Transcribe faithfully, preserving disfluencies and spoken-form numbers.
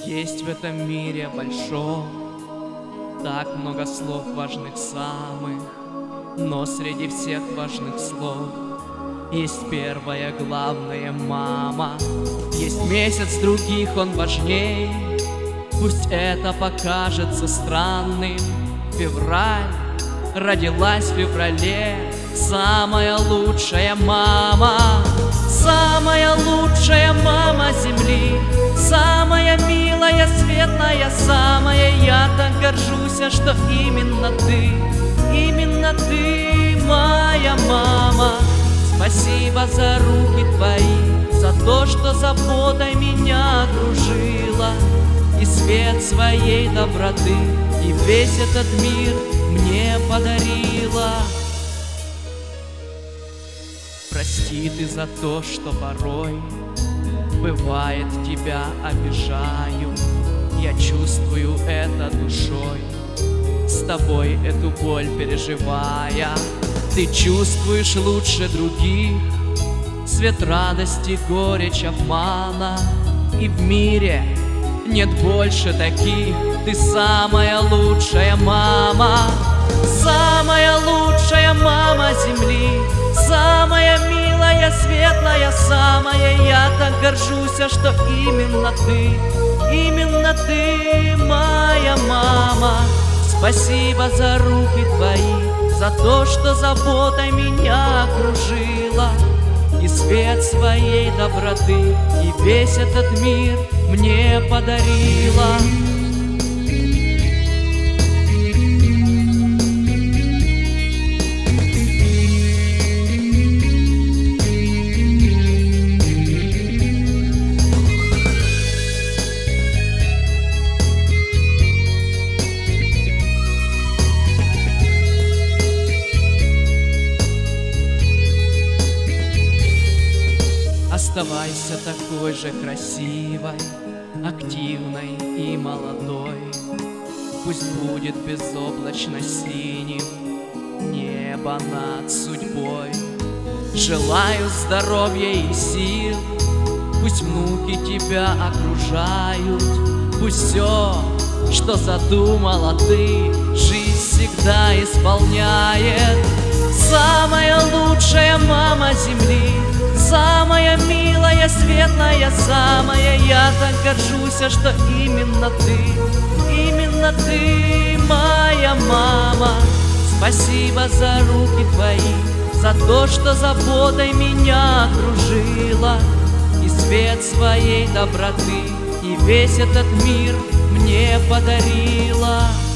Есть в этом мире большом так много слов важных самых, но среди всех важных слов есть первое главное — мама. Есть месяц, других он важней, пусть это покажется странным. Февраль, родилась в феврале самая лучшая мама, самая лучшая мама земли, самая милая, светлая, самая. Я так горжусь, что именно ты, именно ты моя мама. Спасибо за руки твои, за то, что заботой меня окружила, и свет своей доброты, и весь этот мир мне подарила. Прости ты за то, что порой бывает тебя обижаю. Я чувствую это душой, с тобой эту боль переживая. Ты чувствуешь лучше других свет радости, горечь обмана, и в мире нет больше таких. Ты самая лучшая мама, самая лучшая мама земли, самая милая, светлая, самая. Я так горжусь, что именно ты, именно ты моя мама. Спасибо за руки твои, за то, что заботой меня окружила, и свет своей доброты, и весь этот мир мне подарила. Оставайся такой же красивой, активной и молодой. Пусть будет безоблачно синим небо над судьбой. Желаю здоровья и сил, пусть внуки тебя окружают. Пусть все, что задумала ты, жизнь всегда исполняет. Самая лучшая мама земли, самая милая, светлая, самая. Я так горжусь, что именно ты, именно ты моя мама. Спасибо за руки твои, за то, что заботой меня окружила, и свет своей доброты, и весь этот мир мне подарила.